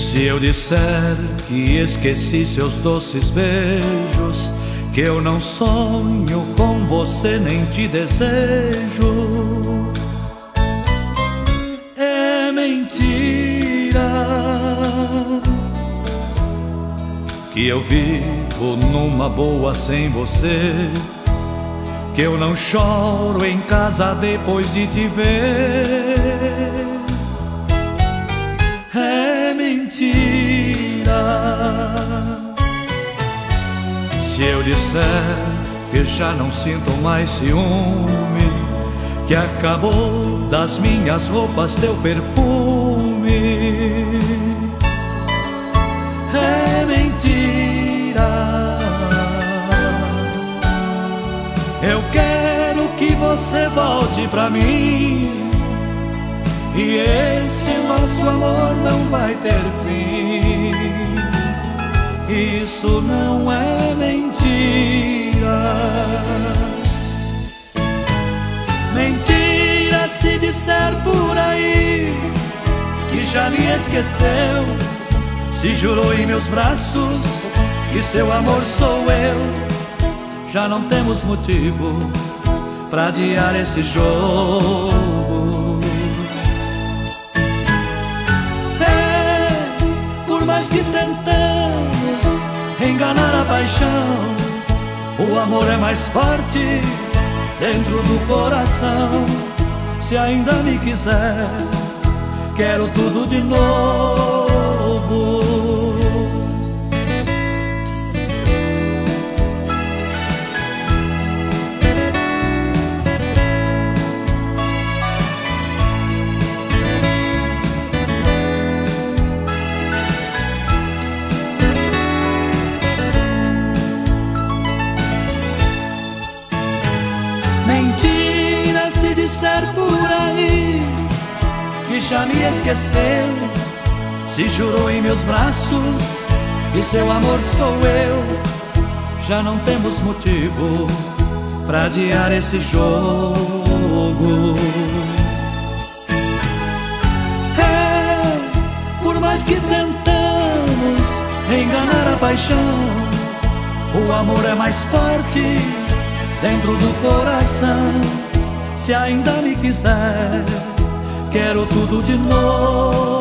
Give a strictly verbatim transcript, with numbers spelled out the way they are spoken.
Se eu disser que esqueci seus doces beijos, que eu não sonho com você nem te desejo, é mentira. Que eu vivo numa boa sem você, que eu não choro em casa depois de te ver, é mentira. Se eu disser que já não sinto mais ciúme, que acabou das minhas roupas teu perfume, é mentira. Eu quero que você volte pra mim, e esse nosso amor não vai ter fim. Isso não é mentira. Mentira se disser por aí que já me esqueceu, se jurou em meus braços que seu amor sou eu. Já não temos motivo pra adiar esse jogo. É, por mais que tentamos enganar a paixão, o amor é mais forte dentro do coração. Se ainda me quiser, quero tudo de novo. Mentira se disser por aí que já me esqueceu, se jurou em meus braços que seu amor sou eu. Já não temos motivo pra adiar esse jogo. É, por mais que tentamos enganar a paixão, o amor é mais forte dentro do coração. Se ainda me quiser, quero tudo de novo.